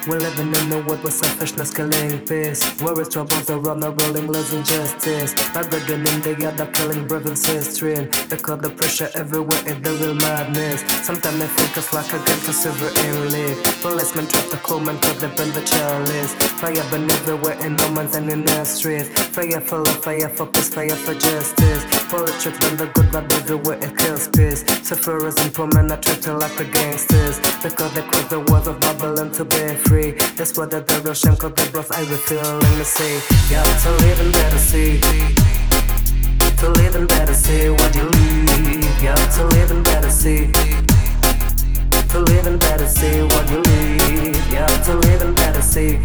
We're living in a world where selfishness killing peace. Where is troubles around the rolling, losing justice. My brethren in the yard are killing brothers and sisters. They call the pressure everywhere in the real madness. Sometimes I think it's like a gun to silver and live. Policemen trap the cool man, cut up in the chalice. Fire burn everywhere in no man's and in the streets. Fire for love, fire for peace, fire for justice. Politics done the good vibe everywhere, it kills peace. Sufferers and poor men are treated like the gangsters. Because they cross the walls of Babylon to be free. That's what the devil shame, cause the breath I will feel in the sea. Yeah, to live in better see. To live in better see what you leave. Yeah, to live in better see. To live in better see what you leave. Yeah, to live in better see.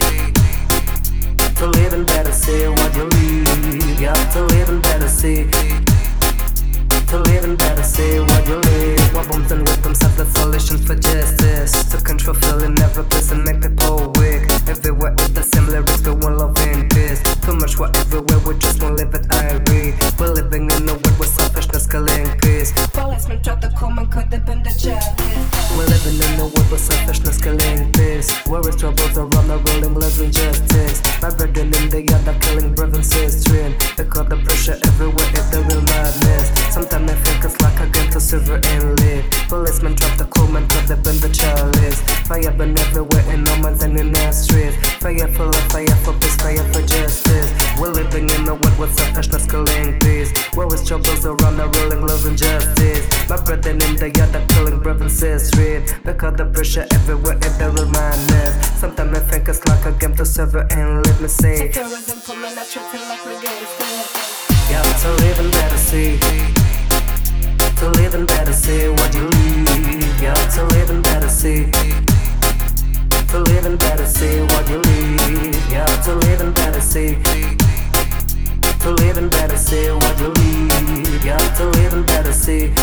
To live in better see what you leave. Yeah, to live in better see. To live in better see what you live. What bombs and weapons have the solution for justice. To control feeling every place and make people weak. Everywhere with the same lyrics, we want love and peace. Too much war everywhere, we just won't live it, I agree. We're living in a world where selfishness killing peace. Policemen drop the comb and cut up in the chalice. We're living in a world where selfishness killing peace. Where is troubles around the rolling, losing justice. My brethren in the yard are killing brothers and sisters. They call the pressure everywhere, it's the real madness. Sometimes I think it's like a gun to silver and live. Policemen drop the cool man, cut up in the chalice. Fire burn everywhere in no man's and in the streets. Fire for love, fire for peace, fire for justice. We're living in a world with selfishness killing peace. Where is troubles around the rolling, losing justice. My brethren in the yard are killing brothers and sisters. Because the pressure everywhere, it's the real madness. Sometimes I think it's like a game to silver and let me say. Sufferers and poor men are treated like the gangsters. Yeah, to live in better see. To live in better see what you leave. Yeah, to live in better see. To live in better see what you leave. Yeah, to live in better see. To live in better see what you leave. Yeah, to live in better see.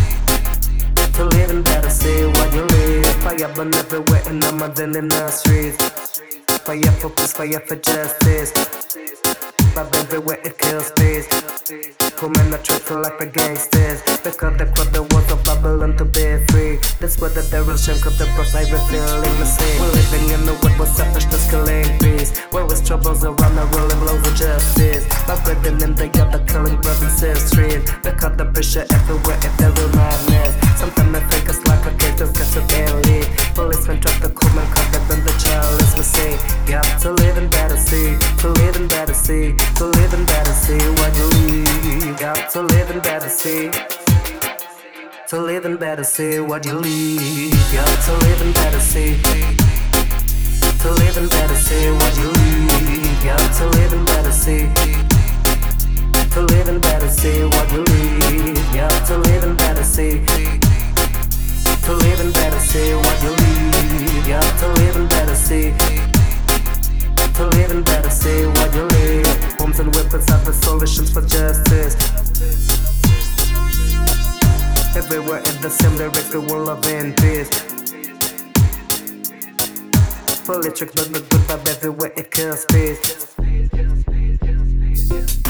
To live in better see what you leave. Fire burn everywhere in the mud and in the streets. Fire for peace, fire for justice. But everywhere it kills peace. Poor men are treated like the gangsters. Because they cross the walls of Babylon to be free. That's what the devil shame, cause the breath I feel in the sea. We're living in a world where selfishness killing peace. Where is troubles around the rolling, losing justice. My brethren in the yard are killing brothers and sisters. Because the pressure everywhere, it's the real madness. Sometimes I think it's like a cage just got to barely. Policemen drop the cool man, cut up in the chalice. We say, you have to live in better see. To live in better see. To live in better see what you leave. You got to live in better see. To live in better see what you leave. You got to live in better see. To live in better see what you leave. You got to live in better see. To live in better see what you leave. You got to live in better see. To live in better see what you leave. You got to live in better see. To live in better see what you live. Bombs and weapons have the solutions for justice. Everywhere in the same lyrics, we want love and peace. Politics, but the good vibe everywhere, it kills peace.